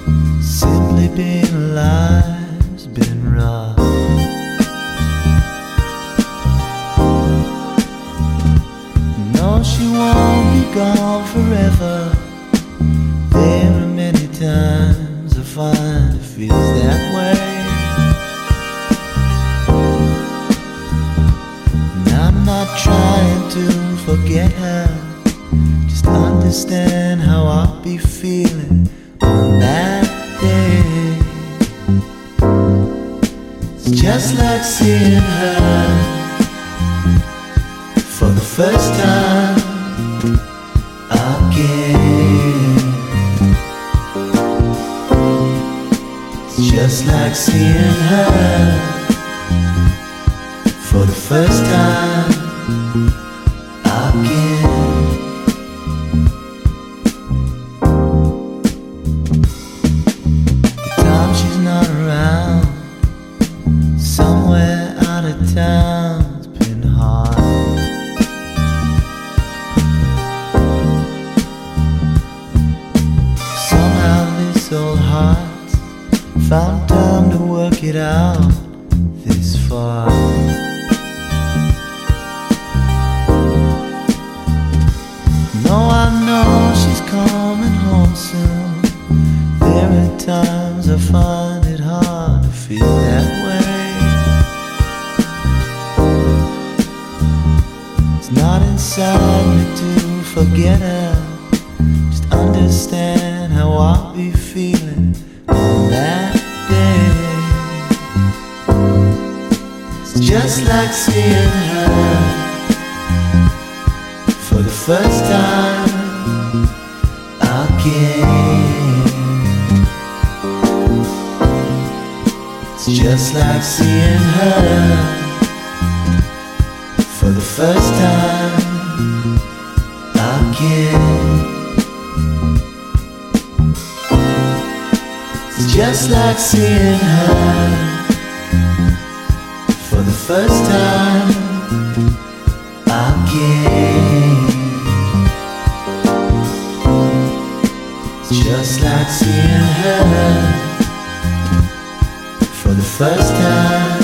Simply being alive's been rough. No, she won't be gone forever. There are many times I find it feels that way. And I'm not trying to forget her, just understand how I'll be feeling on that day. It's just like seeing her for the first time again. It's just like seeing her for the first time again. The time she's not around, somewhere out of town's been hard. Somehow this old heart's found time to work it out this far. No, I know she's coming home soon. There are times I find it hard to feel that way. It's not inside me to forget her, just understand how I'll be feeling on that day. It's just like seeing her for the first time again. It's just like seeing her for the first time again. It's just like seeing her for the first time again. It's just like seeing her for the first time